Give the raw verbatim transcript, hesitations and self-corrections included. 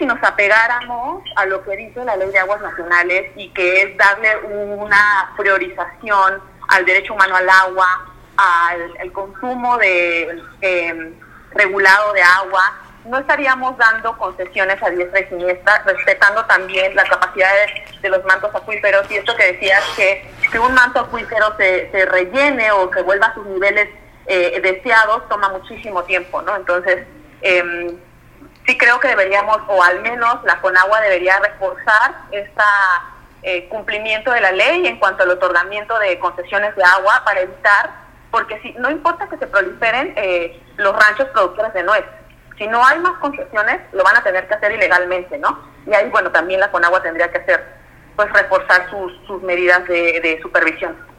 si nos apegáramos a lo que dice la Ley de Aguas Nacionales y que es darle una priorización al derecho humano al agua, al, al consumo de eh, regulado de agua, no estaríamos dando concesiones a diestra y siniestra, respetando también la capacidad de, de los mantos acuíferos. Y esto que decías, que que un manto acuífero se, se rellene o que vuelva a sus niveles eh, deseados, toma muchísimo tiempo, ¿no? Entonces, eh, sí creo que deberíamos, o al menos la Conagua debería reforzar este eh, cumplimiento de la ley en cuanto al otorgamiento de concesiones de agua para evitar, porque si no importa que se proliferen eh, los ranchos productores de nuez, si no hay más concesiones, lo van a tener que hacer ilegalmente, ¿no? Y ahí, bueno, también la Conagua tendría que hacer, pues, reforzar sus, sus medidas de, de supervisión.